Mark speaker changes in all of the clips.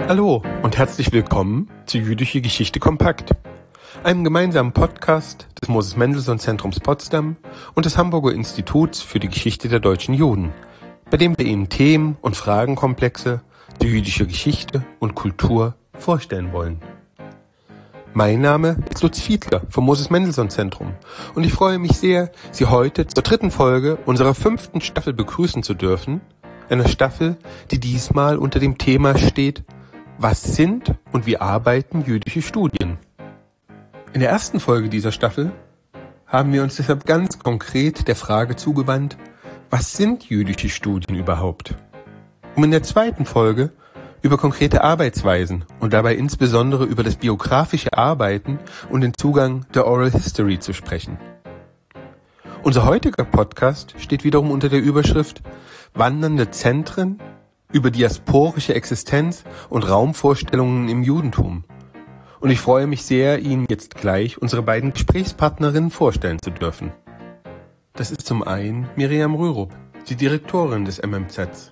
Speaker 1: Hallo und herzlich willkommen zu Jüdische Geschichte kompakt, einem gemeinsamen Podcast des Moses-Mendelssohn-Zentrums Potsdam und des Hamburger Instituts für die Geschichte der deutschen Juden, bei dem wir Ihnen Themen und Fragenkomplexe der jüdischen Geschichte und Kultur vorstellen wollen. Mein Name ist Lutz Fiedler vom Moses-Mendelssohn-Zentrum und ich freue mich sehr, Sie heute zur 3. Folge unserer 5. Staffel begrüßen zu dürfen, einer Staffel, die diesmal unter dem Thema steht: Was sind und wie arbeiten jüdische Studien? In der ersten Folge dieser Staffel haben wir uns deshalb ganz konkret der Frage zugewandt: Was sind jüdische Studien überhaupt? Um in der 2. Folge über konkrete Arbeitsweisen und dabei insbesondere über das biografische Arbeiten und den Zugang der Oral History zu sprechen. Unser heutiger Podcast steht wiederum unter der Überschrift Wandernde Zentren über diasporische Existenz und Raumvorstellungen im Judentum. Und ich freue mich sehr, Ihnen jetzt gleich unsere beiden Gesprächspartnerinnen vorstellen zu dürfen. Das ist zum einen Miriam Rürup, die Direktorin des MMZ.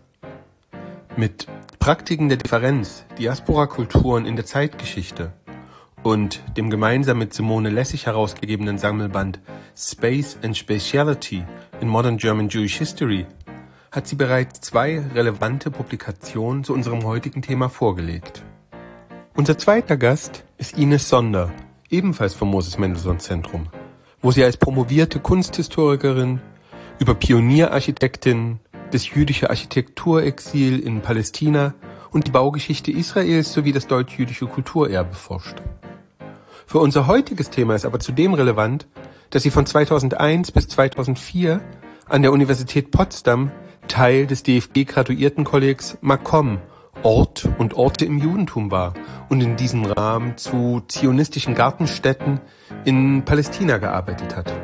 Speaker 1: Mit Praktiken der Differenz, Diaspora-Kulturen in der Zeitgeschichte und dem gemeinsam mit Simone Lessig herausgegebenen Sammelband Space and Spatiality in Modern German Jewish History hat sie bereits 2 relevante Publikationen zu unserem heutigen Thema vorgelegt. Unser zweiter Gast ist Ines Sonder, ebenfalls vom Moses-Mendelssohn-Zentrum, wo sie als promovierte Kunsthistorikerin über Pionierarchitektin, das jüdische Architekturexil in Palästina und die Baugeschichte Israels sowie das deutsch-jüdische Kulturerbe forscht. Für unser heutiges Thema ist aber zudem relevant, dass sie von 2001 bis 2004 an der Universität Potsdam Teil des DFG-Graduiertenkollegs Makom, Ort und Orte im Judentum war und in diesem Rahmen zu zionistischen Gartenstätten in Palästina gearbeitet hat.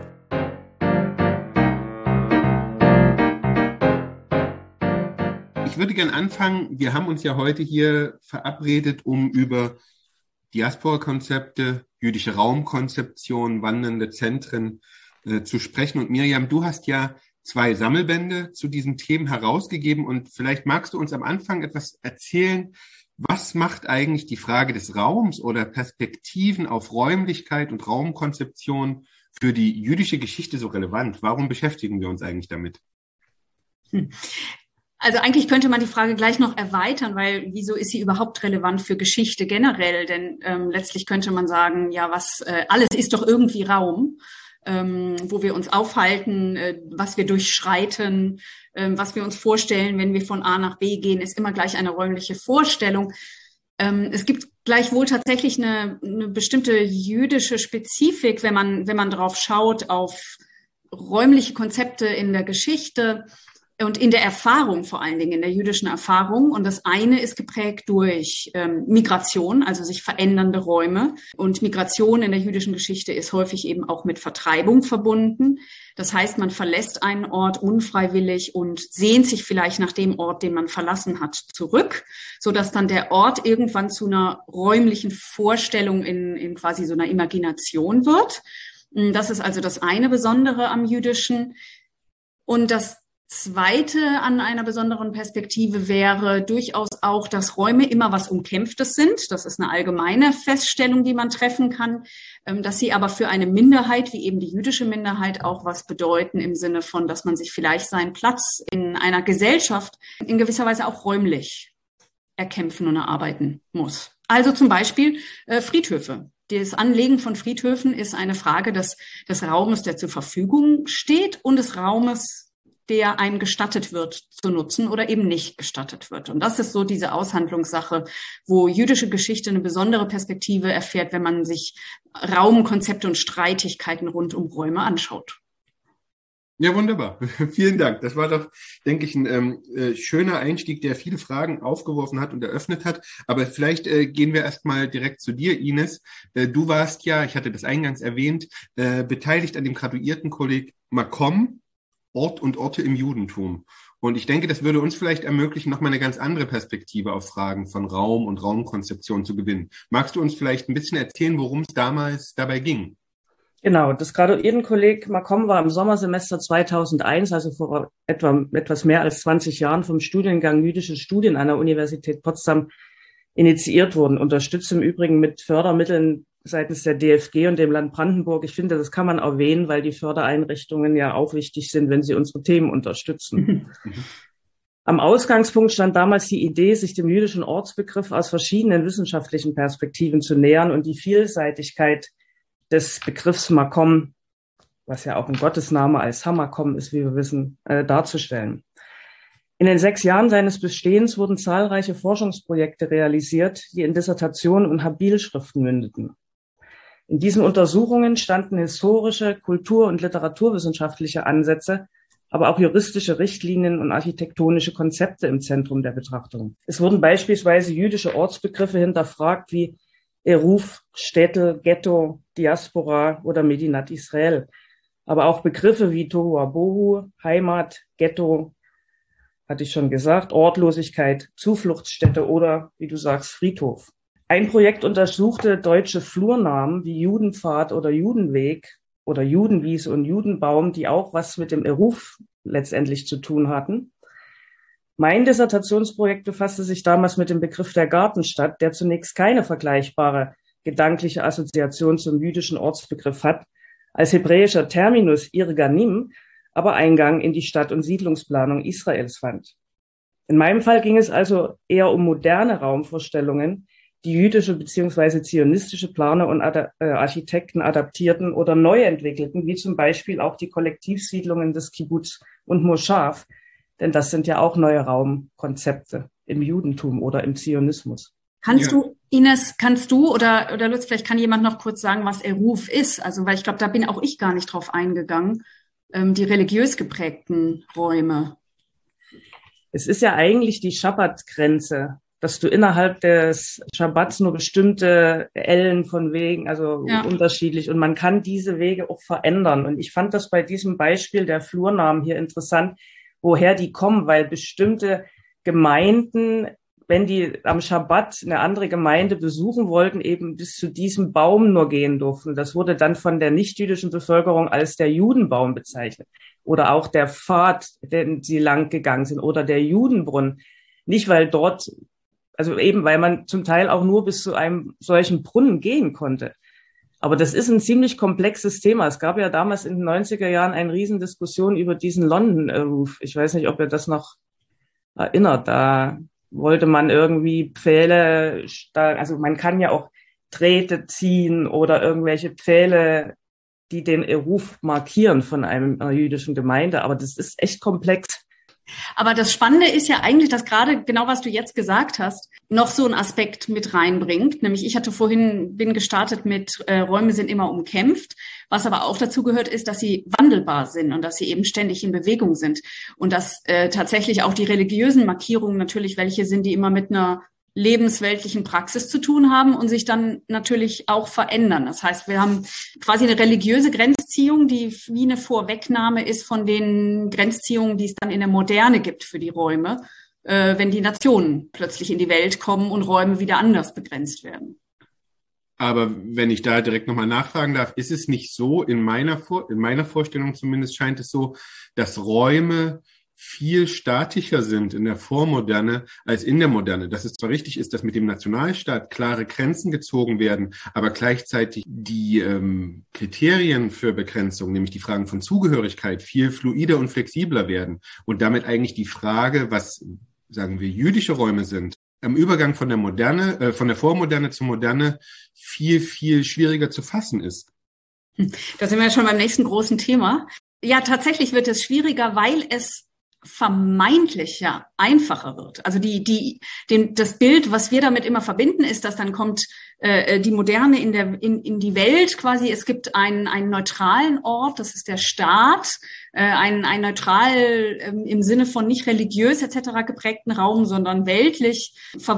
Speaker 1: Ich würde gerne anfangen. Wir haben uns ja heute hier verabredet, um über Diaspora-Konzepte, jüdische Raumkonzeption, wandernde Zentren zu sprechen. Und Miriam, du hast ja 2 Sammelbände zu diesen Themen herausgegeben und vielleicht magst du uns am Anfang etwas erzählen, was macht eigentlich die Frage des Raums oder Perspektiven auf Räumlichkeit und Raumkonzeption für die jüdische Geschichte so relevant? Warum beschäftigen wir uns eigentlich damit?
Speaker 2: Also eigentlich könnte man die Frage gleich noch erweitern, weil wieso ist sie überhaupt relevant für Geschichte generell? Denn letztlich könnte man sagen, ja, alles ist doch irgendwie Raum, wo wir uns aufhalten, was wir durchschreiten, was wir uns vorstellen, wenn wir von A nach B gehen, ist immer gleich eine räumliche Vorstellung. Es gibt gleichwohl tatsächlich eine bestimmte jüdische Spezifik, wenn man drauf schaut, auf räumliche Konzepte in der Geschichte und in der Erfahrung, vor allen Dingen in der jüdischen Erfahrung. Und das eine ist geprägt durch Migration, also sich verändernde Räume. Und Migration in der jüdischen Geschichte ist häufig eben auch mit Vertreibung verbunden. Das heißt, man verlässt einen Ort unfreiwillig und sehnt sich vielleicht nach dem Ort, den man verlassen hat, zurück, sodass dann der Ort irgendwann zu einer räumlichen Vorstellung in quasi so einer Imagination wird. Das ist also das eine Besondere am Jüdischen. Und das Zweite an einer besonderen Perspektive wäre durchaus auch, dass Räume immer was Umkämpftes sind. Das ist eine allgemeine Feststellung, die man treffen kann, dass sie aber für eine Minderheit, wie eben die jüdische Minderheit, auch was bedeuten im Sinne von, dass man sich vielleicht seinen Platz in einer Gesellschaft in gewisser Weise auch räumlich erkämpfen und erarbeiten muss. Also zum Beispiel Friedhöfe. Das Anlegen von Friedhöfen ist eine Frage des Raumes, der zur Verfügung steht, und des Raumes, der einem gestattet wird zu nutzen oder eben nicht gestattet wird. Und das ist so diese Aushandlungssache, wo jüdische Geschichte eine besondere Perspektive erfährt, wenn man sich Raumkonzepte und Streitigkeiten rund um Räume anschaut.
Speaker 1: Ja, wunderbar. Vielen Dank. Das war doch, denke ich, ein schöner Einstieg, der viele Fragen aufgeworfen hat und eröffnet hat. Aber vielleicht gehen wir erstmal direkt zu dir, Ines. Du warst ja, ich hatte das eingangs erwähnt, beteiligt an dem Graduiertenkolleg Makom, Ort und Orte im Judentum. Und ich denke, das würde uns vielleicht ermöglichen, nochmal eine ganz andere Perspektive auf Fragen von Raum und Raumkonzeption zu gewinnen. Magst du uns vielleicht ein bisschen erzählen, worum es damals dabei ging?
Speaker 3: Genau, das Graduiertenkolleg Makom war im Sommersemester 2001, also vor etwas mehr als 20 Jahren, vom Studiengang Jüdische Studien an der Universität Potsdam initiiert wurden. Unterstützt im Übrigen mit Fördermitteln seitens der DFG und dem Land Brandenburg. Ich finde, das kann man erwähnen, weil die Fördereinrichtungen ja auch wichtig sind, wenn sie unsere Themen unterstützen. Am Ausgangspunkt stand damals die Idee, sich dem jüdischen Ortsbegriff aus verschiedenen wissenschaftlichen Perspektiven zu nähern und die Vielseitigkeit des Begriffs Makom, was ja auch ein Gottesname als Hamakom ist, wie wir wissen, darzustellen. In den 6 Jahren seines Bestehens wurden zahlreiche Forschungsprojekte realisiert, die in Dissertationen und Habilschriften mündeten. In diesen Untersuchungen standen historische, kultur- und literaturwissenschaftliche Ansätze, aber auch juristische Richtlinien und architektonische Konzepte im Zentrum der Betrachtung. Es wurden beispielsweise jüdische Ortsbegriffe hinterfragt wie Eruf, Städte, Ghetto, Diaspora oder Medinat Israel. Aber auch Begriffe wie Tohu Wabohu, Heimat, Ghetto, hatte ich schon gesagt, Ortlosigkeit, Zufluchtsstätte oder, wie du sagst, Friedhof. Ein Projekt untersuchte deutsche Flurnamen wie Judenpfad oder Judenweg oder Judenwiese und Judenbaum, die auch was mit dem Eruf letztendlich zu tun hatten. Mein Dissertationsprojekt befasste sich damals mit dem Begriff der Gartenstadt, der zunächst keine vergleichbare gedankliche Assoziation zum jüdischen Ortsbegriff hat, als hebräischer Terminus Irganim aber Eingang in die Stadt- und Siedlungsplanung Israels fand. In meinem Fall ging es also eher um moderne Raumvorstellungen, die jüdische bzw. zionistische Planer und Architekten adaptierten oder neu entwickelten, wie zum Beispiel auch die Kollektivsiedlungen des Kibbutz und Moschav, denn das sind ja auch neue Raumkonzepte im Judentum oder im Zionismus.
Speaker 2: Kannst du, Ines, oder Lutz, vielleicht kann jemand noch kurz sagen, was Eruf ist? Also, weil ich glaube, da bin auch ich gar nicht drauf eingegangen, die religiös geprägten Räume.
Speaker 3: Es ist ja eigentlich die Schabbatgrenze, dass du innerhalb des Schabbats nur bestimmte Ellen von Wegen, also unterschiedlich, und man kann diese Wege auch verändern. Und ich fand das bei diesem Beispiel der Flurnamen hier interessant, woher die kommen, weil bestimmte Gemeinden, wenn die am Schabbat eine andere Gemeinde besuchen wollten, eben bis zu diesem Baum nur gehen durften. Das wurde dann von der nichtjüdischen Bevölkerung als der Judenbaum bezeichnet. Oder auch der Pfad, den sie lang gegangen sind, oder der Judenbrunnen. Nicht, weil dort, also eben, weil man zum Teil auch nur bis zu einem solchen Brunnen gehen konnte. Aber das ist ein ziemlich komplexes Thema. Es gab ja damals in den 90er Jahren eine Riesendiskussion über diesen London Roof. Ich weiß nicht, ob ihr das noch erinnert. Da wollte man irgendwie Pfähle, also man kann ja auch Drähte ziehen oder irgendwelche Pfähle, die den Ruf markieren von einer jüdischen Gemeinde. Aber das ist echt komplex.
Speaker 2: Aber das Spannende ist ja eigentlich, dass gerade genau, was du jetzt gesagt hast, noch so einen Aspekt mit reinbringt. Nämlich ich bin gestartet mit Räume sind immer umkämpft. Was aber auch dazu gehört, ist, dass sie wandelbar sind und dass sie eben ständig in Bewegung sind. Und dass tatsächlich auch die religiösen Markierungen natürlich welche sind, die immer mit einer lebensweltlichen Praxis zu tun haben und sich dann natürlich auch verändern. Das heißt, wir haben quasi eine religiöse Grenzziehung, die wie eine Vorwegnahme ist von den Grenzziehungen, die es dann in der Moderne gibt für die Räume, wenn die Nationen plötzlich in die Welt kommen und Räume wieder anders begrenzt werden.
Speaker 1: Aber wenn ich da direkt nochmal nachfragen darf, ist es nicht so, in meiner Vorstellung zumindest scheint es so, dass Räume viel statischer sind in der Vormoderne als in der Moderne. Dass es zwar richtig ist, dass mit dem Nationalstaat klare Grenzen gezogen werden, aber gleichzeitig die Kriterien für Begrenzung, nämlich die Fragen von Zugehörigkeit, viel fluider und flexibler werden und damit eigentlich die Frage, was, sagen wir, jüdische Räume sind, am Übergang von der Vormoderne zur Moderne viel, viel schwieriger zu fassen ist.
Speaker 2: Da sind wir ja schon beim nächsten großen Thema. Ja, tatsächlich wird es schwieriger, weil es vermeintlich ja einfacher wird. Also das Bild, was wir damit immer verbinden, ist, dass dann kommt die Moderne in die Welt quasi. Es gibt einen neutralen Ort, das ist der Staat, ein neutral im Sinne von nicht religiös etc. geprägten Raum, sondern weltlich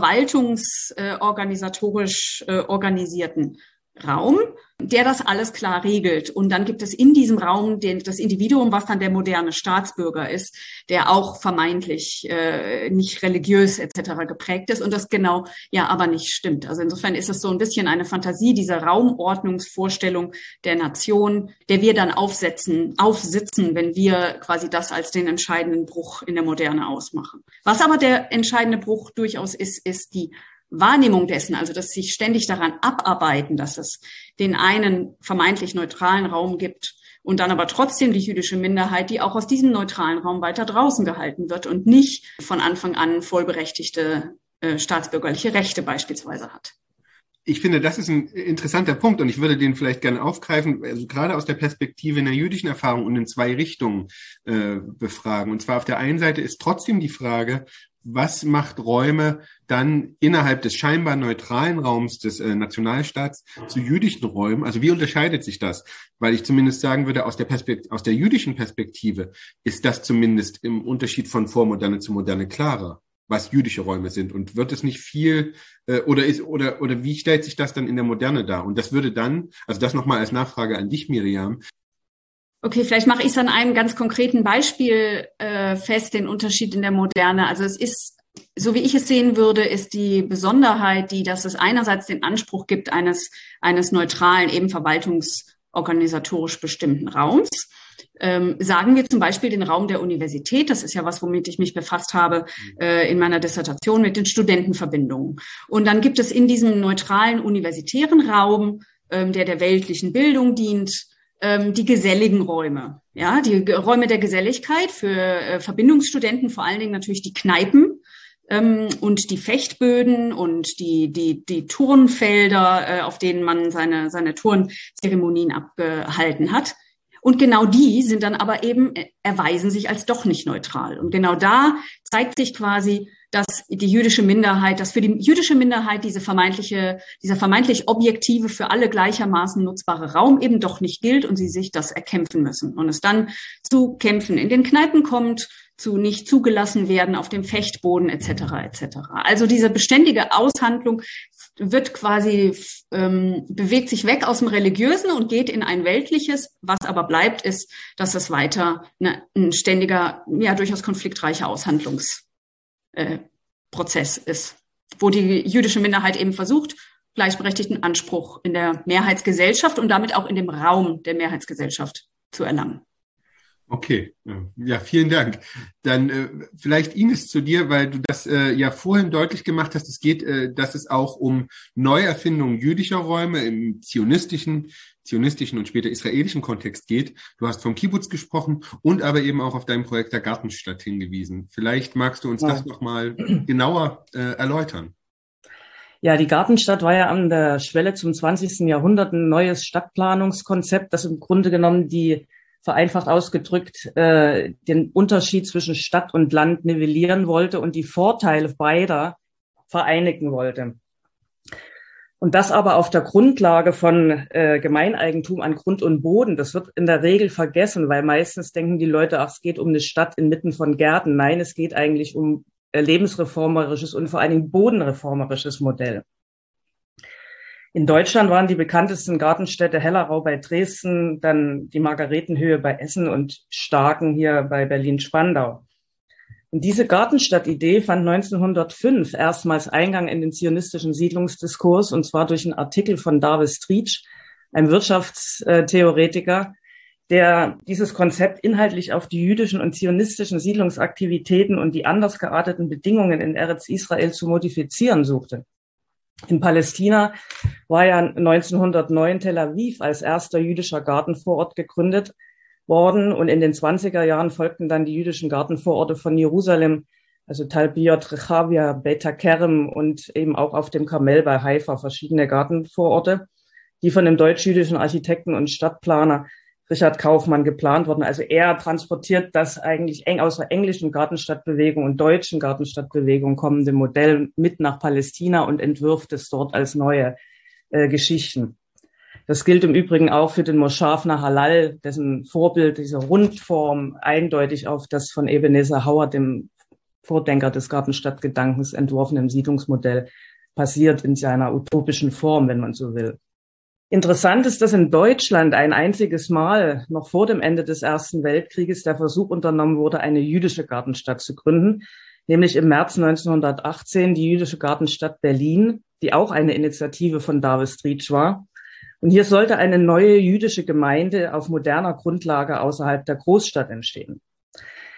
Speaker 2: verwaltungsorganisatorisch organisierten Raum, der das alles klar regelt. Und dann gibt es in diesem Raum das Individuum, was dann der moderne Staatsbürger ist, der auch vermeintlich nicht religiös etc. geprägt ist und das genau ja aber nicht stimmt. Also insofern ist es so ein bisschen eine Fantasie dieser Raumordnungsvorstellung der Nation, der wir dann aufsitzen, wenn wir quasi das als den entscheidenden Bruch in der Moderne ausmachen. Was aber der entscheidende Bruch durchaus ist die Wahrnehmung dessen, also dass sich ständig daran abarbeiten, dass es den einen vermeintlich neutralen Raum gibt und dann aber trotzdem die jüdische Minderheit, die auch aus diesem neutralen Raum weiter draußen gehalten wird und nicht von Anfang an vollberechtigte staatsbürgerliche Rechte beispielsweise hat.
Speaker 1: Ich finde, das ist ein interessanter Punkt und ich würde den vielleicht gerne aufgreifen, also gerade aus der Perspektive einer jüdischen Erfahrung und in zwei Richtungen befragen. Und zwar auf der einen Seite ist trotzdem die Frage, was macht Räume dann innerhalb des scheinbar neutralen Raums des Nationalstaats zu jüdischen Räumen? Also wie unterscheidet sich das? Weil ich zumindest sagen würde, aus der jüdischen Perspektive ist das zumindest im Unterschied von Vormoderne zu Moderne klarer, was jüdische Räume sind. Und wird es nicht viel oder wie stellt sich das dann in der Moderne dar? Und das würde dann, also das nochmal als Nachfrage an dich, Miriam.
Speaker 2: Okay, vielleicht mache ich es an einem ganz konkreten Beispiel fest, den Unterschied in der Moderne. Also es ist, so wie ich es sehen würde, ist die Besonderheit, dass es einerseits den Anspruch gibt eines neutralen, eben verwaltungsorganisatorisch bestimmten Raums. Sagen wir zum Beispiel den Raum der Universität, das ist ja was, womit ich mich befasst habe in meiner Dissertation mit den Studentenverbindungen. Und dann gibt es in diesem neutralen universitären Raum, der weltlichen Bildung dient, die geselligen Räume, ja, die Räume der Geselligkeit für Verbindungsstudenten, vor allen Dingen natürlich die Kneipen und die Fechtböden und die Turnfelder, auf denen man seine Turnzeremonien abgehalten hat. Und genau die sind dann aber eben, erweisen sich als doch nicht neutral. Und genau da zeigt sich quasi, dass die jüdische Minderheit, dass für die jüdische Minderheit dieser vermeintlich objektive, für alle gleichermaßen nutzbare Raum eben doch nicht gilt und sie sich das erkämpfen müssen. Und es dann zu Kämpfen in den Kneipen kommt, zu nicht zugelassen werden auf dem Fechtboden etc. etc. Also diese beständige Aushandlung wird quasi, bewegt sich weg aus dem Religiösen und geht in ein weltliches. Was aber bleibt, ist, dass es weiter ein ständiger, ja durchaus konfliktreicher Aushandlungsprozess ist, wo die jüdische Minderheit eben versucht, gleichberechtigten Anspruch in der Mehrheitsgesellschaft und damit auch in dem Raum der Mehrheitsgesellschaft zu erlangen.
Speaker 1: Okay, ja, vielen Dank. Dann vielleicht Ines zu dir, weil du das ja vorhin deutlich gemacht hast, dass es auch um Neuerfindung jüdischer Räume im zionistischen und später israelischen Kontext geht. Du hast vom Kibbutz gesprochen und aber eben auch auf dein Projekt der Gartenstadt hingewiesen. Vielleicht magst du uns das nochmal genauer erläutern.
Speaker 3: Ja, die Gartenstadt war ja an der Schwelle zum 20. Jahrhundert ein neues Stadtplanungskonzept, das im Grunde genommen vereinfacht ausgedrückt, den Unterschied zwischen Stadt und Land nivellieren wollte und die Vorteile beider vereinigen wollte. Und das aber auf der Grundlage von Gemeineigentum an Grund und Boden. Das wird in der Regel vergessen, weil meistens denken die Leute, ach, es geht um eine Stadt inmitten von Gärten. Nein, es geht eigentlich um lebensreformerisches und vor allen Dingen bodenreformerisches Modell. In Deutschland waren die bekanntesten Gartenstädte Hellerau bei Dresden, dann die Margaretenhöhe bei Essen und Starken hier bei Berlin-Spandau. Und diese Gartenstadtidee fand 1905 erstmals Eingang in den zionistischen Siedlungsdiskurs, und zwar durch einen Artikel von Davis Trietsch, einem Wirtschaftstheoretiker, der dieses Konzept inhaltlich auf die jüdischen und zionistischen Siedlungsaktivitäten und die anders gearteten Bedingungen in Eretz Israel zu modifizieren suchte. In Palästina war ja 1909 Tel Aviv als erster jüdischer Gartenvorort gegründet worden und in den 20er Jahren folgten dann die jüdischen Gartenvororte von Jerusalem, also Talpiot, Rechavia, Beit HaKerem und eben auch auf dem Karmel bei Haifa verschiedene Gartenvororte, die von dem deutsch-jüdischen Architekten und Stadtplaner Richard Kaufmann geplant wurden. Also er transportiert das eigentlich aus der englischen Gartenstadtbewegung und deutschen Gartenstadtbewegung kommende Modell mit nach Palästina und entwirft es dort als neue Geschichten. Das gilt im Übrigen auch für den Moschav Nahalal, dessen Vorbild, diese Rundform, eindeutig auf das von Ebenezer Howard, dem Vordenker des Gartenstadtgedankens, entworfenen Siedlungsmodell basiert in seiner utopischen Form, wenn man so will. Interessant ist, dass in Deutschland ein einziges Mal noch vor dem Ende des Ersten Weltkrieges der Versuch unternommen wurde, eine jüdische Gartenstadt zu gründen, nämlich im März 1918 die jüdische Gartenstadt Berlin, die auch eine Initiative von Davis Trietsch war. Und hier sollte eine neue jüdische Gemeinde auf moderner Grundlage außerhalb der Großstadt entstehen.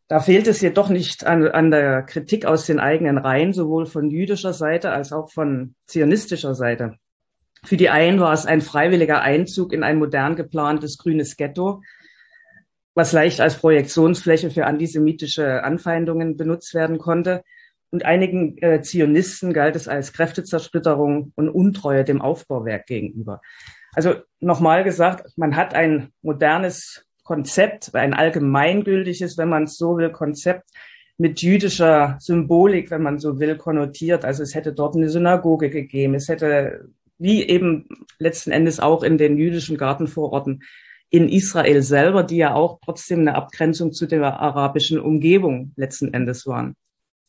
Speaker 3: Da fehlt es jedoch nicht an der Kritik aus den eigenen Reihen, sowohl von jüdischer Seite als auch von zionistischer Seite. Für die einen war es ein freiwilliger Einzug in ein modern geplantes grünes Ghetto, was leicht als Projektionsfläche für antisemitische Anfeindungen benutzt werden konnte. Und einigen Zionisten galt es als Kräftezersplitterung und Untreue dem Aufbauwerk gegenüber. Also nochmal gesagt, man hat ein modernes Konzept, ein allgemeingültiges, wenn man es so will, Konzept mit jüdischer Symbolik, wenn man so will, konnotiert. Also es hätte dort eine Synagoge gegeben. Es hätte, wie eben letzten Endes auch in den jüdischen Gartenvororten in Israel selber, die ja auch trotzdem eine Abgrenzung zu der arabischen Umgebung letzten Endes waren.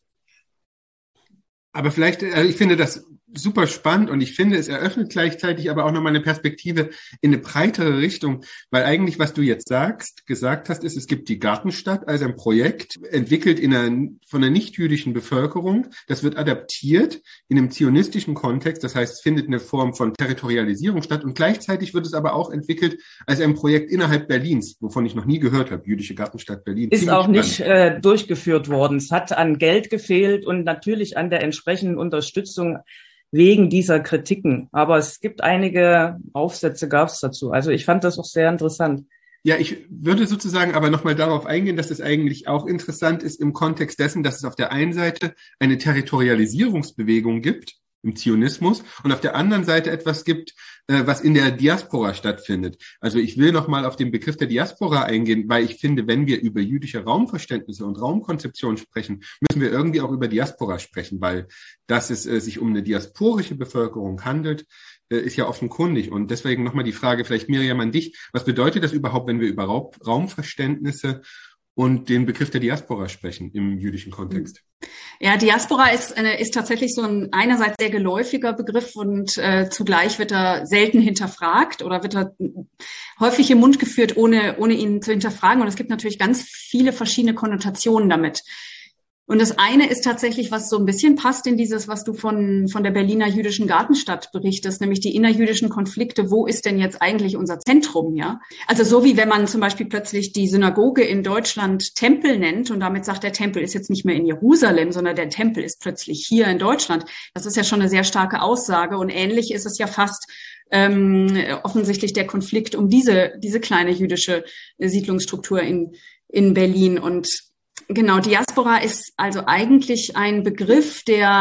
Speaker 1: Aber vielleicht, ich finde das super spannend und ich finde, es eröffnet gleichzeitig aber auch nochmal eine Perspektive in eine breitere Richtung, weil eigentlich, was du jetzt gesagt hast, ist, es gibt die Gartenstadt als ein Projekt, entwickelt von einer nicht-jüdischen Bevölkerung. Das wird adaptiert in einem zionistischen Kontext, das heißt, es findet eine Form von Territorialisierung statt und gleichzeitig wird es aber auch entwickelt als ein Projekt innerhalb Berlins, wovon ich noch nie gehört habe, jüdische Gartenstadt Berlin.
Speaker 3: Ist auch nicht durchgeführt worden. Es hat an Geld gefehlt und natürlich an der entsprechenden Unterstützung wegen dieser Kritiken. Aber es gibt einige Aufsätze, gab es dazu. Also ich fand das auch sehr interessant.
Speaker 1: Ja, ich würde sozusagen aber nochmal darauf eingehen, dass es eigentlich auch interessant ist im Kontext dessen, dass es auf der einen Seite eine Territorialisierungsbewegung gibt im Zionismus und auf der anderen Seite etwas gibt, was in der Diaspora stattfindet. Also ich will nochmal auf den Begriff der Diaspora eingehen, weil ich finde, wenn wir über jüdische Raumverständnisse und Raumkonzeption sprechen, müssen wir irgendwie auch über Diaspora sprechen, weil dass es sich um eine diasporische Bevölkerung handelt, ist ja offenkundig. Und deswegen nochmal die Frage, vielleicht Miriam an dich, was bedeutet das überhaupt, wenn wir über Raumverständnisse und den Begriff der Diaspora sprechen im jüdischen Kontext?
Speaker 2: Ja, Diaspora ist tatsächlich so ein einerseits sehr geläufiger Begriff und zugleich wird er selten hinterfragt oder wird er häufig im Mund geführt, ohne ihn zu hinterfragen. Und es gibt natürlich ganz viele verschiedene Konnotationen damit. Und das eine ist tatsächlich, was so ein bisschen passt in dieses, was du von der Berliner jüdischen Gartenstadt berichtest, nämlich die innerjüdischen Konflikte. Wo ist denn jetzt eigentlich unser Zentrum, ja? Also so wie wenn man zum Beispiel plötzlich die Synagoge in Deutschland Tempel nennt und damit sagt, der Tempel ist jetzt nicht mehr in Jerusalem, sondern der Tempel ist plötzlich hier in Deutschland. Das ist ja schon eine sehr starke Aussage und ähnlich ist es ja fast offensichtlich der Konflikt um diese kleine jüdische Siedlungsstruktur in Berlin. Und genau, Diaspora ist also eigentlich ein Begriff,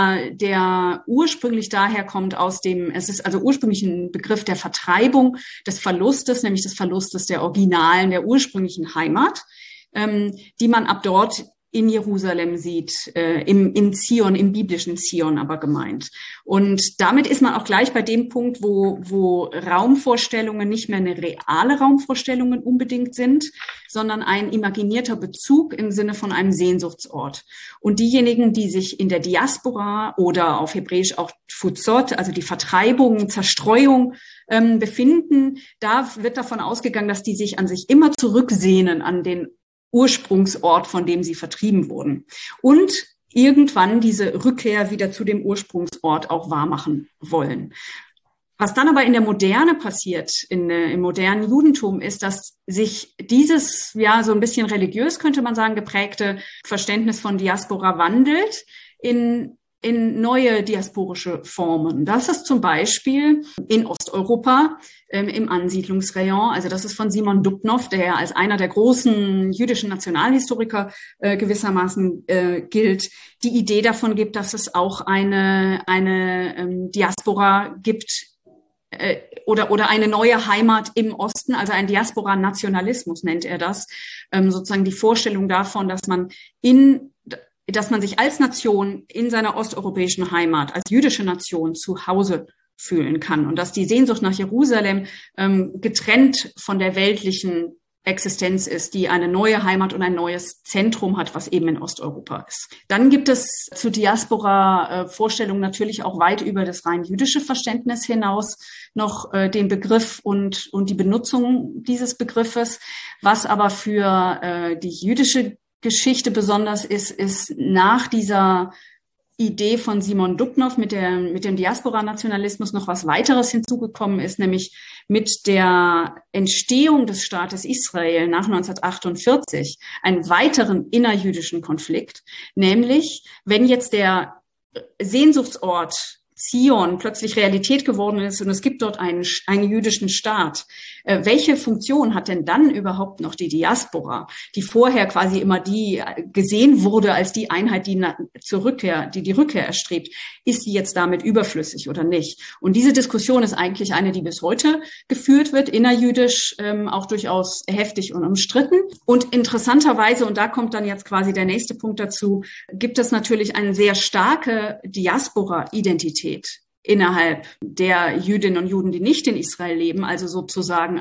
Speaker 2: der ursprünglich daher kommt es ist also ursprünglich ein Begriff der Vertreibung, des Verlustes, nämlich des Verlustes der originalen, der ursprünglichen Heimat, die man ab dort in Jerusalem sieht, im Zion, im biblischen Zion aber gemeint. Und damit ist man auch gleich bei dem Punkt, wo Raumvorstellungen nicht mehr eine reale Raumvorstellungen unbedingt sind, sondern ein imaginierter Bezug im Sinne von einem Sehnsuchtsort. Und diejenigen, die sich in der Diaspora oder auf Hebräisch auch Tfuzot, also die Vertreibung, Zerstreuung befinden, da wird davon ausgegangen, dass die sich an sich immer zurücksehnen an den Ursprungsort, von dem sie vertrieben wurden. Und irgendwann diese Rückkehr wieder zu dem Ursprungsort auch wahrmachen wollen. Was dann aber in der Moderne passiert, im modernen Judentum, ist, dass sich dieses, ja, so ein bisschen religiös, könnte man sagen, geprägte Verständnis von Diaspora wandelt in neue diasporische Formen. Das ist zum Beispiel in Osteuropa im Ansiedlungsrayon. Also das ist von Simon Dubnow, der als einer der großen jüdischen Nationalhistoriker gewissermaßen gilt, die Idee davon gibt, dass es auch eine Diaspora gibt, oder eine neue Heimat im Osten, also ein Diaspora-Nationalismus nennt er das, sozusagen die Vorstellung davon, dass man sich als Nation in seiner osteuropäischen Heimat, als jüdische Nation zu Hause fühlen kann und dass die Sehnsucht nach Jerusalem getrennt von der weltlichen Existenz ist, die eine neue Heimat und ein neues Zentrum hat, was eben in Osteuropa ist. Dann gibt es zu Diaspora Vorstellungen natürlich auch weit über das rein jüdische Verständnis hinaus noch den Begriff und die Benutzung dieses Begriffes. Was aber für die jüdische Geschichte besonders ist nach dieser Idee von Simon Dubnow mit dem Diaspora-Nationalismus noch was weiteres hinzugekommen ist, nämlich mit der Entstehung des Staates Israel nach 1948 einen weiteren innerjüdischen Konflikt, nämlich wenn jetzt der Sehnsuchtsort Zion plötzlich Realität geworden ist und es gibt dort einen jüdischen Staat. Welche Funktion hat denn dann überhaupt noch die Diaspora, die vorher quasi immer die gesehen wurde als die Einheit, die die Rückkehr erstrebt? Ist sie jetzt damit überflüssig oder nicht? Und diese Diskussion ist eigentlich eine, die bis heute geführt wird, innerjüdisch auch durchaus heftig und umstritten. Und interessanterweise, und da kommt dann jetzt quasi der nächste Punkt dazu, gibt es natürlich eine sehr starke Diaspora-Identität innerhalb der Jüdinnen und Juden, die nicht in Israel leben, also sozusagen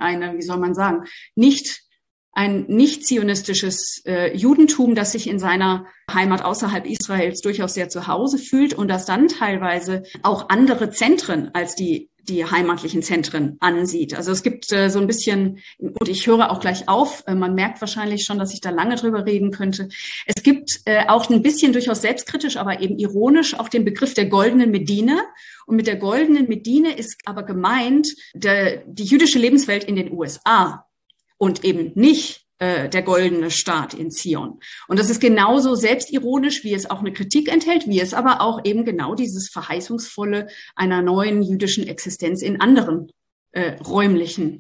Speaker 2: ein nicht zionistisches Judentum, das sich in seiner Heimat außerhalb Israels durchaus sehr zu Hause fühlt und das dann teilweise auch andere Zentren als die heimatlichen Zentren ansieht. Also es gibt so ein bisschen, und ich höre auch gleich auf, man merkt wahrscheinlich schon, dass ich da lange drüber reden könnte. Es gibt auch ein bisschen durchaus selbstkritisch, aber eben ironisch auch den Begriff der goldenen Medine. Und mit der goldenen Medine ist aber gemeint die jüdische Lebenswelt in den USA und eben nicht der goldene Staat in Zion. Und das ist genauso selbstironisch, wie es auch eine Kritik enthält, wie es aber auch eben genau dieses Verheißungsvolle einer neuen jüdischen Existenz in anderen räumlichen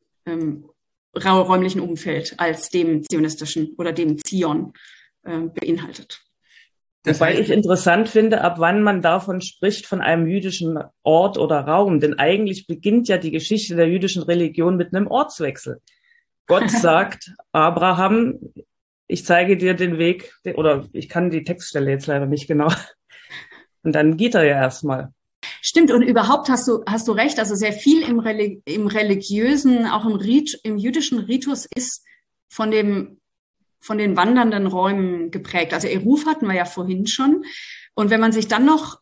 Speaker 2: Umfeld als dem zionistischen oder dem Zion beinhaltet.
Speaker 3: Wobei ich interessant finde, ab wann man davon spricht, von einem jüdischen Ort oder Raum. Denn eigentlich beginnt ja die Geschichte der jüdischen Religion mit einem Ortswechsel. Gott sagt, Abraham, ich zeige dir den Weg, oder ich kann die Textstelle jetzt leider nicht genau. Und dann geht er ja erstmal.
Speaker 2: Stimmt, und überhaupt hast du recht, also sehr viel im religiösen, auch im jüdischen Ritus ist von den wandernden Räumen geprägt. Also Eruf hatten wir ja vorhin schon. Und wenn man sich dann noch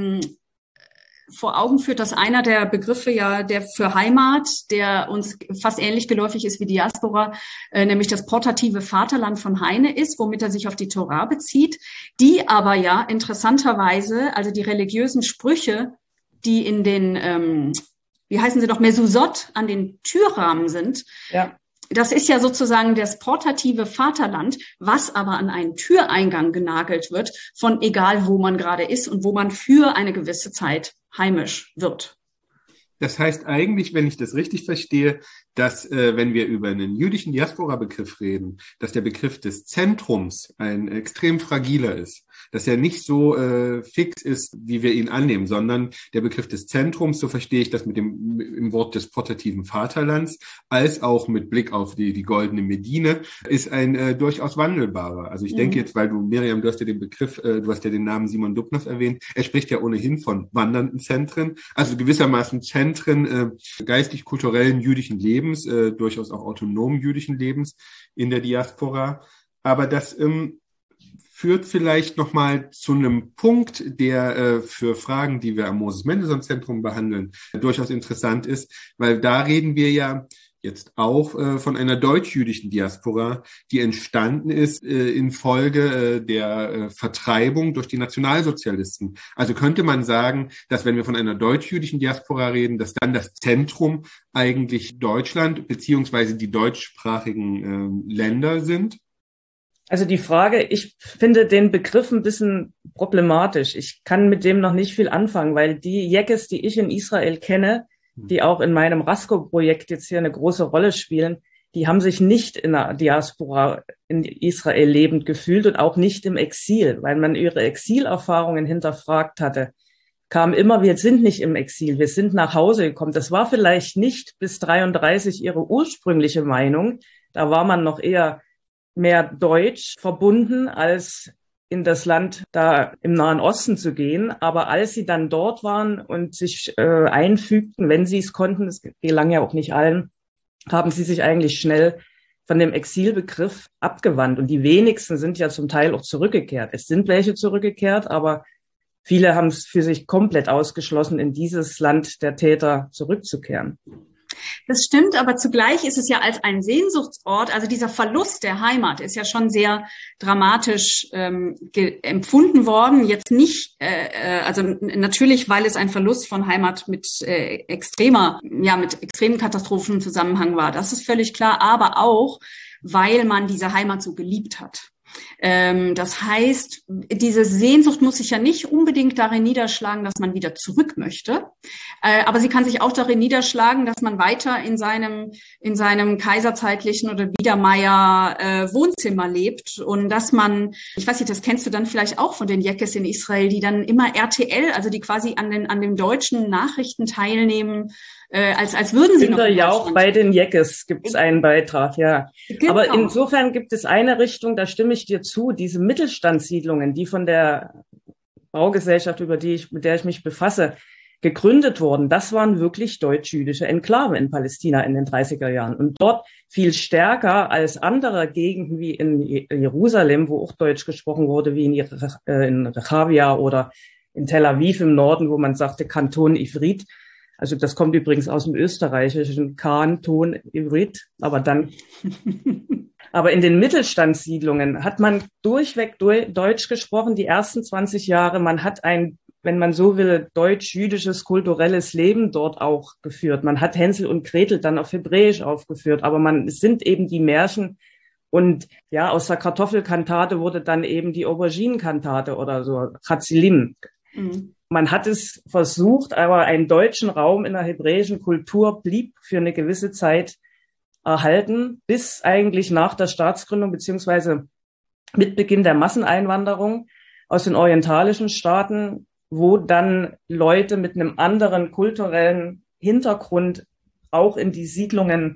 Speaker 2: vor Augen führt, dass einer der Begriffe ja der für Heimat, der uns fast ähnlich geläufig ist wie Diaspora, nämlich das portative Vaterland von Heine ist, womit er sich auf die Tora bezieht, die aber ja interessanterweise, also die religiösen Sprüche, die in den, wie heißen sie noch, Mezuzot an den Türrahmen sind, ja. Das ist ja sozusagen das portative Vaterland, was aber an einen Türeingang genagelt wird, von egal wo man gerade ist und wo man für eine gewisse Zeit heimisch wird.
Speaker 1: Das heißt eigentlich, wenn ich das richtig verstehe, dass wenn wir über einen jüdischen Diaspora-Begriff reden, dass der Begriff des Zentrums ein extrem fragiler ist, dass er nicht so fix ist, wie wir ihn annehmen, sondern der Begriff des Zentrums, so verstehe ich das im Wort des portativen Vaterlands, als auch mit Blick auf die goldene Medine, ist ein durchaus wandelbarer. Also ich denke jetzt, weil Miriam, du hast ja den Begriff, du hast ja den Namen Simon Dubnow erwähnt, er spricht ja ohnehin von wandernden Zentren, also gewissermaßen Zentren geistig-kulturellen jüdischen Lebens, durchaus auch autonomen jüdischen Lebens in der Diaspora. Aber das führt vielleicht nochmal zu einem Punkt, der für Fragen, die wir am Moses-Mendelssohn-Zentrum behandeln, durchaus interessant ist, weil da reden wir ja jetzt auch von einer deutsch-jüdischen Diaspora, die entstanden ist infolge der Vertreibung durch die Nationalsozialisten. Also könnte man sagen, dass wenn wir von einer deutsch-jüdischen Diaspora reden, dass dann das Zentrum eigentlich Deutschland beziehungsweise die deutschsprachigen Länder sind?
Speaker 3: Also die Frage, ich finde den Begriff ein bisschen problematisch. Ich kann mit dem noch nicht viel anfangen, weil die Jekes, die ich in Israel kenne, die auch in meinem Rasko-Projekt jetzt hier eine große Rolle spielen, die haben sich nicht in der Diaspora in Israel lebend gefühlt und auch nicht im Exil, weil man ihre Exilerfahrungen hinterfragt hatte. Kam immer, wir sind nicht im Exil, wir sind nach Hause gekommen. Das war vielleicht nicht bis 1933 ihre ursprüngliche Meinung. Da war man noch eher mehr deutsch verbunden, als in das Land da im Nahen Osten zu gehen. Aber als sie dann dort waren und sich einfügten, wenn sie es konnten, das gelang ja auch nicht allen, haben sie sich eigentlich schnell von dem Exilbegriff abgewandt. Und die wenigsten sind ja zum Teil auch zurückgekehrt. Es sind welche zurückgekehrt, aber viele haben es für sich komplett ausgeschlossen, in dieses Land der Täter zurückzukehren.
Speaker 2: Das stimmt, aber zugleich ist es ja als ein Sehnsuchtsort, also dieser Verlust der Heimat ist ja schon sehr dramatisch empfunden worden. Jetzt nicht, also natürlich, weil es ein Verlust von Heimat mit extremen Katastrophen im Zusammenhang war. Das ist völlig klar, aber auch, weil man diese Heimat so geliebt hat. Das heißt, diese Sehnsucht muss sich ja nicht unbedingt darin niederschlagen, dass man wieder zurück möchte. Aber sie kann sich auch darin niederschlagen, dass man weiter in seinem kaiserzeitlichen oder Biedermeier Wohnzimmer lebt und dass man, ich weiß nicht, das kennst du dann vielleicht auch von den Jekes in Israel, die dann immer RTL, also die quasi an den deutschen Nachrichten teilnehmen, als würden sie noch.
Speaker 3: Ja, auch bei den Jekes gibt es einen Beitrag, ja.
Speaker 2: Genau.
Speaker 3: Aber insofern gibt es eine Richtung, da stimme ich dir zu, diese Mittelstandssiedlungen, die von der Baugesellschaft, mit der ich mich befasse, gegründet wurden, das waren wirklich deutsch-jüdische Enklaven in Palästina in den 30er Jahren. Und dort viel stärker als andere Gegenden wie in Jerusalem, wo auch Deutsch gesprochen wurde, wie in Rechavia oder in Tel Aviv im Norden, wo man sagte Kanton Ivrit. Also das kommt übrigens aus dem österreichischen Kanton Ivrit, aber in den Mittelstandssiedlungen hat man durchweg Deutsch gesprochen, die ersten 20 Jahre. Man hat ein, wenn man so will, deutsch-jüdisches kulturelles Leben dort auch geführt. Man hat Hänsel und Gretel dann auf Hebräisch aufgeführt, aber es sind eben die Märchen. Und ja, aus der Kartoffelkantate wurde dann eben die Auberginenkantate oder so, Chazilim. Mhm. Man hat es versucht, aber einen deutschen Raum in der hebräischen Kultur blieb für eine gewisse Zeit erhalten, bis eigentlich nach der Staatsgründung beziehungsweise mit Beginn der Masseneinwanderung aus den orientalischen Staaten, wo dann Leute mit einem anderen kulturellen Hintergrund auch in die Siedlungen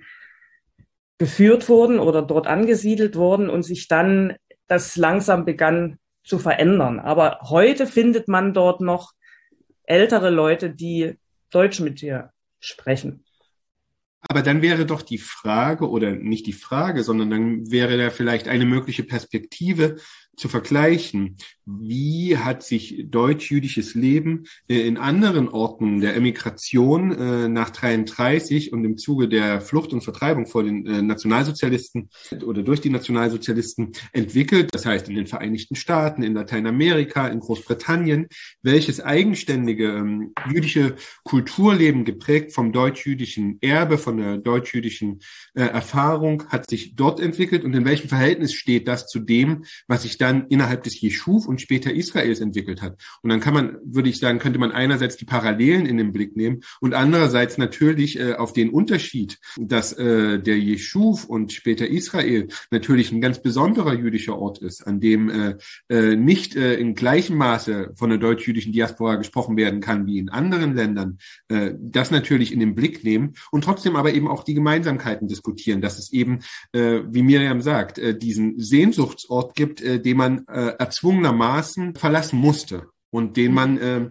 Speaker 3: geführt wurden oder dort angesiedelt wurden und sich dann das langsam begann zu verändern. Aber heute findet man dort noch ältere Leute, die Deutsch mit dir sprechen.
Speaker 1: Aber dann wäre doch die Frage, oder nicht die Frage, sondern dann wäre da vielleicht eine mögliche Perspektive zu vergleichen. Wie hat sich deutsch-jüdisches Leben in anderen Orten der Emigration nach 1933 und im Zuge der Flucht und Vertreibung vor den Nationalsozialisten oder durch die Nationalsozialisten entwickelt? Das heißt, in den Vereinigten Staaten, in Lateinamerika, in Großbritannien, welches eigenständige jüdische Kulturleben geprägt vom deutsch-jüdischen Erbe, von der deutsch-jüdischen Erfahrung hat sich dort entwickelt und in welchem Verhältnis steht das zu dem, was sich dann innerhalb des Jeschuv und später Israels entwickelt hat. Und dann könnte man einerseits die Parallelen in den Blick nehmen und andererseits natürlich auf den Unterschied, dass der Jeschuv und später Israel natürlich ein ganz besonderer jüdischer Ort ist, an dem nicht in gleichem Maße von der deutsch-jüdischen Diaspora gesprochen werden kann wie in anderen Ländern, das natürlich in den Blick nehmen und trotzdem aber eben auch die Gemeinsamkeiten diskutieren, dass es eben, wie Miriam sagt, diesen Sehnsuchtsort gibt, den man erzwungenermaßen verlassen musste und den man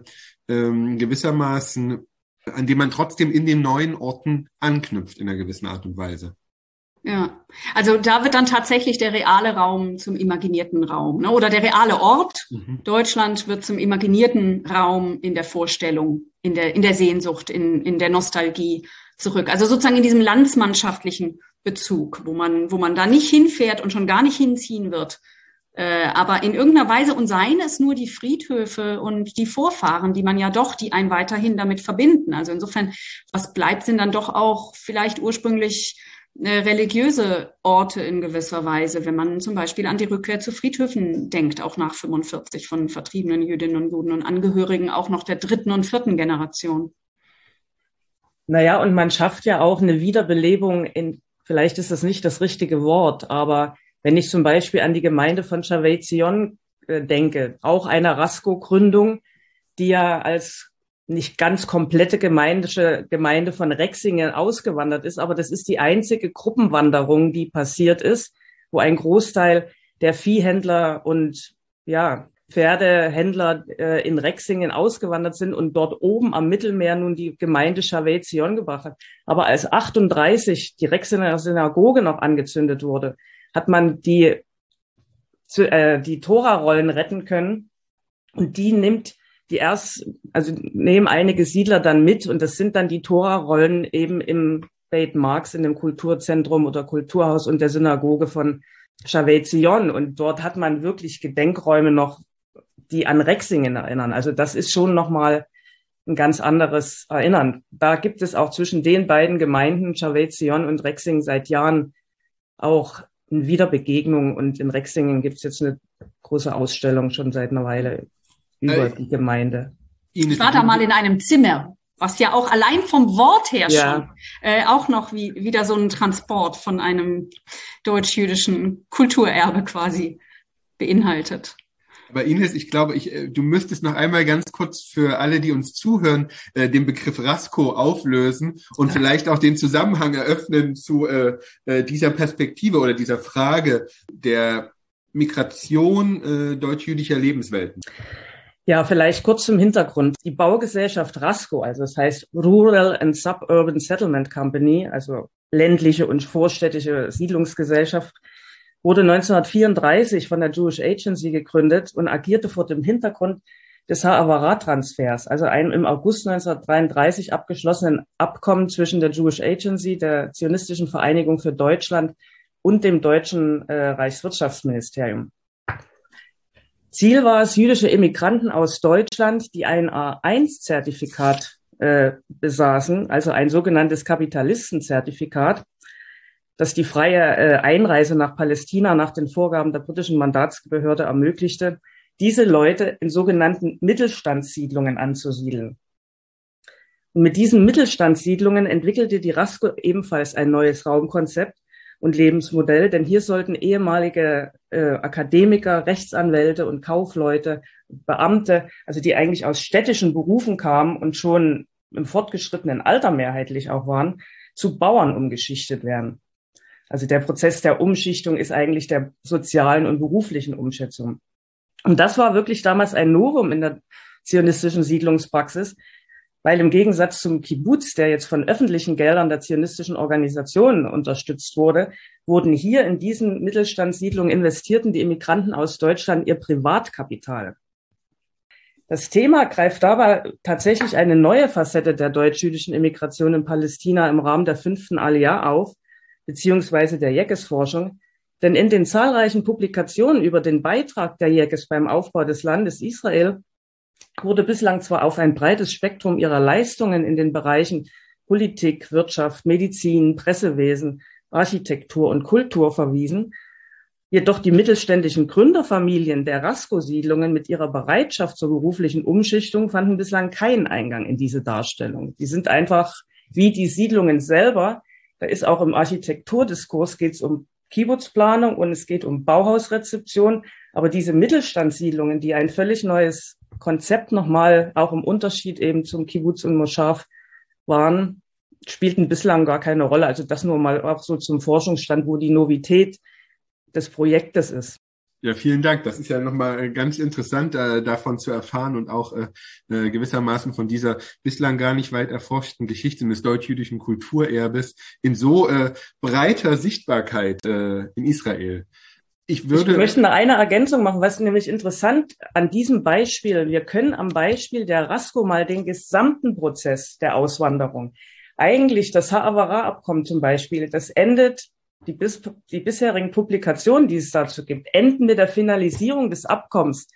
Speaker 1: gewissermaßen, an dem man trotzdem in den neuen Orten anknüpft in einer gewissen Art und Weise.
Speaker 2: Ja, also da wird dann tatsächlich der reale Raum zum imaginierten Raum, ne? Oder der reale Ort. Deutschland wird zum imaginierten Raum in der Vorstellung, in der Sehnsucht, in der Nostalgie zurück. Also sozusagen in diesem landsmannschaftlichen Bezug, wo man da nicht hinfährt und schon gar nicht hinziehen wird. Aber in irgendeiner Weise, und seien es nur die Friedhöfe und die Vorfahren, die einen weiterhin damit verbinden. Also insofern, was bleibt, sind dann doch auch vielleicht ursprünglich religiöse Orte in gewisser Weise, wenn man zum Beispiel an die Rückkehr zu Friedhöfen denkt, auch nach 45 von vertriebenen Jüdinnen und Juden und Angehörigen auch noch der 3. und 4. Generation.
Speaker 3: Naja, und man schafft ja auch eine Wiederbelebung vielleicht ist das nicht das richtige Wort, aber wenn ich zum Beispiel an die Gemeinde von Shavei Zion denke, auch eine Rasko-Gründung, die ja als nicht ganz komplette Gemeinde von Rexingen ausgewandert ist, aber das ist die einzige Gruppenwanderung, die passiert ist, wo ein Großteil der Viehhändler und Pferdehändler in Rexingen ausgewandert sind und dort oben am Mittelmeer nun die Gemeinde Shavei Zion gebracht hat. Aber als 1938 die Rexinger Synagoge noch angezündet wurde, hat man die Tora-Rollen retten können und die nehmen einige Siedler dann mit und das sind dann die Tora-Rollen eben im Beit Marx in dem Kulturzentrum oder Kulturhaus und der Synagoge von Shavei Zion. Und dort hat man wirklich Gedenkräume noch, die an Rexingen erinnern. Also das ist schon nochmal ein ganz anderes Erinnern. Da gibt es auch zwischen den beiden Gemeinden, Shavei Zion und Rexingen, seit Jahren auch eine Wiederbegegnung. Und in Rexingen gibt es jetzt eine große Ausstellung schon seit einer Weile über die Gemeinde.
Speaker 2: Ich war da mal in einem Zimmer, was ja auch allein vom Wort her schon auch noch wieder so ein Transport von einem deutsch-jüdischen Kulturerbe quasi beinhaltet.
Speaker 1: Aber Ines, ich glaube, du müsstest noch einmal ganz kurz für alle, die uns zuhören, den Begriff Rasko auflösen und vielleicht auch den Zusammenhang eröffnen zu dieser Perspektive oder dieser Frage der Migration deutsch-jüdischer Lebenswelten.
Speaker 3: Ja, vielleicht kurz zum Hintergrund. Die Baugesellschaft Rasko, also das heißt Rural and Suburban Settlement Company, also ländliche und vorstädtische Siedlungsgesellschaft, wurde 1934 von der Jewish Agency gegründet und agierte vor dem Hintergrund des Ha'avara-Transfers, also einem im August 1933 abgeschlossenen Abkommen zwischen der Jewish Agency, der Zionistischen Vereinigung für Deutschland und dem deutschen Reichswirtschaftsministerium. Ziel war es, jüdische Immigranten aus Deutschland, die ein A1-Zertifikat besaßen, also ein sogenanntes Kapitalistenzertifikat, das die freie Einreise nach Palästina nach den Vorgaben der britischen Mandatsbehörde ermöglichte, diese Leute in sogenannten Mittelstandssiedlungen anzusiedeln. Und mit diesen Mittelstandssiedlungen entwickelte die Rasko ebenfalls ein neues Raumkonzept und Lebensmodell, denn hier sollten ehemalige Akademiker, Rechtsanwälte und Kaufleute, Beamte, also die eigentlich aus städtischen Berufen kamen und schon im fortgeschrittenen Alter mehrheitlich auch waren, zu Bauern umgeschichtet werden. Also der Prozess der Umschichtung ist eigentlich der sozialen und beruflichen Umschätzung. Und das war wirklich damals ein Novum in der zionistischen Siedlungspraxis, weil im Gegensatz zum Kibbuz, der jetzt von öffentlichen Geldern der zionistischen Organisationen unterstützt wurde, wurden hier in diesen Mittelstandssiedlungen investierten die Immigranten aus Deutschland ihr Privatkapital. Das Thema greift dabei tatsächlich eine neue Facette der deutsch-jüdischen Immigration in Palästina im Rahmen der 5. Aliyah auf, beziehungsweise der Jekes-Forschung. Denn in den zahlreichen Publikationen über den Beitrag der Jekes beim Aufbau des Landes Israel wurde bislang zwar auf ein breites Spektrum ihrer Leistungen in den Bereichen Politik, Wirtschaft, Medizin, Pressewesen, Architektur und Kultur verwiesen, jedoch die mittelständischen Gründerfamilien der Rasko-Siedlungen mit ihrer Bereitschaft zur beruflichen Umschichtung fanden bislang keinen Eingang in diese Darstellung. Die sind einfach wie die Siedlungen selber. Da ist auch im Architekturdiskurs geht es um Kibbuzplanung und es geht um Bauhausrezeption. Aber diese Mittelstandssiedlungen, die ein völlig neues Konzept nochmal, auch im Unterschied eben zum Kibbuz und Moschaf waren, spielten bislang gar keine Rolle. Also das nur mal auch so zum Forschungsstand, wo die Novität des Projektes ist.
Speaker 1: Ja, vielen Dank. Das ist ja nochmal ganz interessant, davon zu erfahren und auch gewissermaßen von dieser bislang gar nicht weit erforschten Geschichte des deutsch-jüdischen Kulturerbes in so breiter Sichtbarkeit in Israel. Ich
Speaker 3: möchte noch eine Ergänzung machen, was nämlich interessant an diesem Beispiel, wir können am Beispiel der Rasko mal den gesamten Prozess der Auswanderung, eigentlich das Ha'avara-Abkommen zum Beispiel, das endet, die bisherigen Publikationen, die es dazu gibt, enden mit der Finalisierung des Abkommens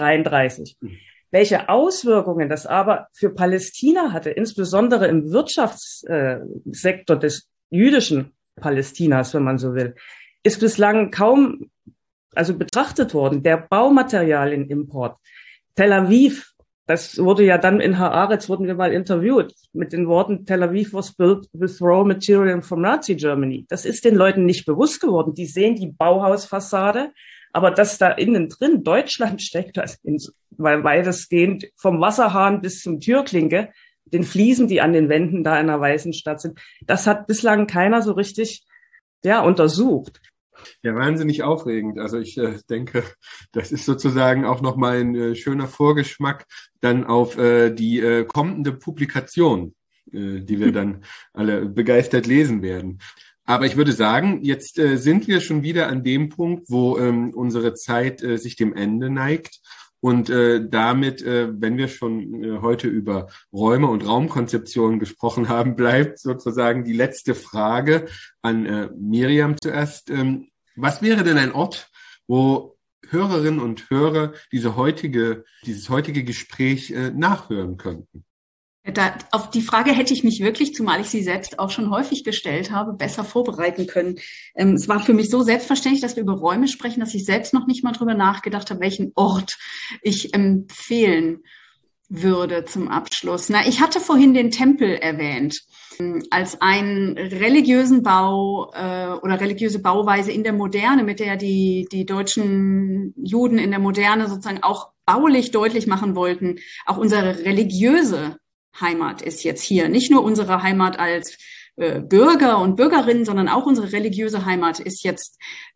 Speaker 3: 33. Welche Auswirkungen das aber für Palästina hatte, insbesondere im Wirtschaftssektor des jüdischen Palästinas, wenn man so will, ist bislang kaum betrachtet worden. Der Baumaterialienimport. Tel Aviv, das wurde ja dann in Haaretz, wurden wir mal interviewt mit den Worten, Tel Aviv was built with raw material from Nazi Germany. Das ist den Leuten nicht bewusst geworden. Die sehen die Bauhausfassade, aber dass da innen drin Deutschland steckt, weil weitestgehend vom Wasserhahn bis zum Türklinke, den Fliesen, die an den Wänden da in der Weißen Stadt sind, das hat bislang keiner so richtig untersucht.
Speaker 1: Ja, wahnsinnig aufregend. Also ich denke, das ist sozusagen auch nochmal ein schöner Vorgeschmack dann auf die kommende Publikation, die wir dann alle begeistert lesen werden. Aber ich würde sagen, jetzt sind wir schon wieder an dem Punkt, wo unsere Zeit sich dem Ende neigt. Und damit, wenn wir schon heute über Räume und Raumkonzeption gesprochen haben, bleibt sozusagen die letzte Frage an Miriam zuerst. Was wäre denn ein Ort, wo Hörerinnen und Hörer dieses heutige Gespräch nachhören könnten?
Speaker 2: Auf die Frage hätte ich mich wirklich, zumal ich sie selbst auch schon häufig gestellt habe, besser vorbereiten können. Es war für mich so selbstverständlich, dass wir über Räume sprechen, dass ich selbst noch nicht mal drüber nachgedacht habe, welchen Ort ich empfehlen würde zum Abschluss. Ich hatte vorhin den Tempel erwähnt als einen religiösen Bau oder religiöse Bauweise in der Moderne, mit der die deutschen Juden in der Moderne sozusagen auch baulich deutlich machen wollten, auch unsere religiöse Heimat ist jetzt hier. Nicht nur unsere Heimat als Bürger und Bürgerinnen, sondern auch unsere religiöse Heimat ist jetzt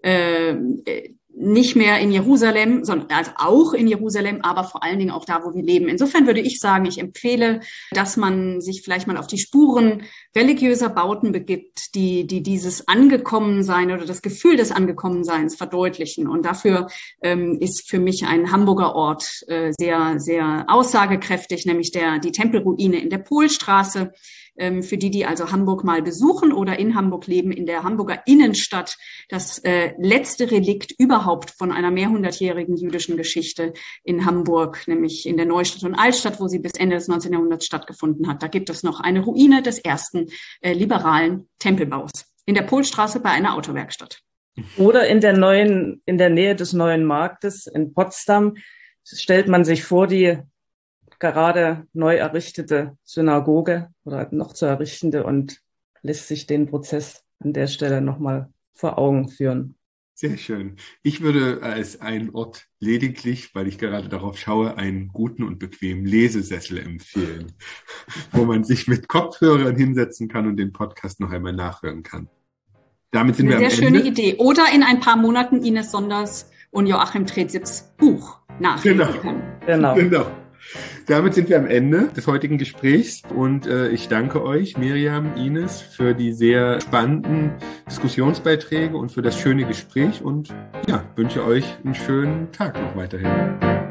Speaker 2: nicht mehr in Jerusalem, sondern also auch in Jerusalem, aber vor allen Dingen auch da, wo wir leben. Insofern würde ich sagen, ich empfehle, dass man sich vielleicht mal auf die Spuren religiöser Bauten begibt, die dieses Angekommensein oder das Gefühl des Angekommenseins verdeutlichen. Und dafür ist für mich ein Hamburger Ort sehr, sehr aussagekräftig, nämlich die Tempelruine in der Polstraße. Für die also Hamburg mal besuchen oder in Hamburg leben, in der Hamburger Innenstadt, das letzte Relikt überhaupt von einer mehrhundertjährigen jüdischen Geschichte in Hamburg, nämlich in der Neustadt und Altstadt, wo sie bis Ende des 19. Jahrhunderts stattgefunden hat. Da gibt es noch eine Ruine des ersten liberalen Tempelbaus in der Polstraße bei einer Autowerkstatt.
Speaker 3: Oder in der Nähe des Neuen Marktes in Potsdam stellt man sich vor, die gerade neu errichtete Synagoge oder noch zu errichtende und lässt sich den Prozess an der Stelle nochmal vor Augen führen.
Speaker 1: Sehr schön. Ich würde als einen Ort lediglich, weil ich gerade darauf schaue, einen guten und bequemen Lesesessel empfehlen, wo man sich mit Kopfhörern hinsetzen kann und den Podcast noch einmal nachhören kann. Damit sind wir am Ende.
Speaker 2: Eine sehr schöne Idee. Oder in ein paar Monaten Ines Sonders und Joachim Trezips Buch nachlesen können.
Speaker 3: Genau.
Speaker 1: Damit sind wir am Ende des heutigen Gesprächs und ich danke euch, Miriam, Ines, für die sehr spannenden Diskussionsbeiträge und für das schöne Gespräch und wünsche euch einen schönen Tag noch weiterhin.